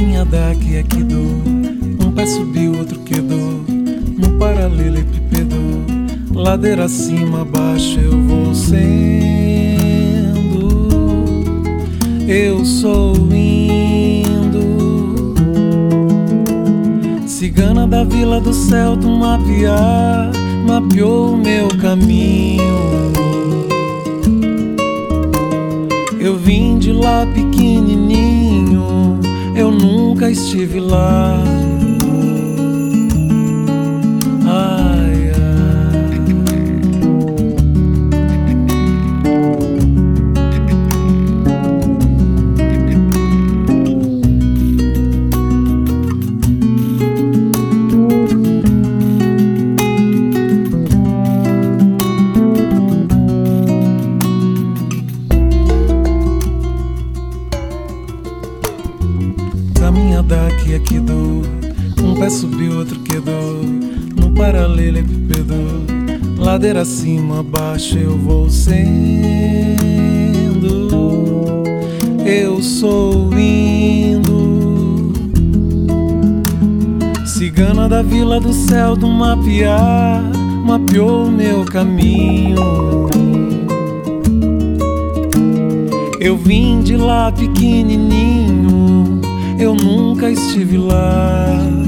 Caminhada que é que dou, um pé subiu, outro quedou, no paralelepípedo, ladeira acima, abaixo eu vou sendo. Eu sou indo, cigana da Vila do Céu, tu mapeou o meu caminho. Eu vim de lá pequenininho, eu nunca estive lá. Ai, ai. Caminhada que é que dou, um pé subiu, outro quedou, no paralelepípedo, ladeira acima, abaixo eu vou sendo. Eu sou indo, cigana da Vila do Céu, tu mapeou o meu caminho. Eu vim de lá pequenininho, eu nunca estive lá.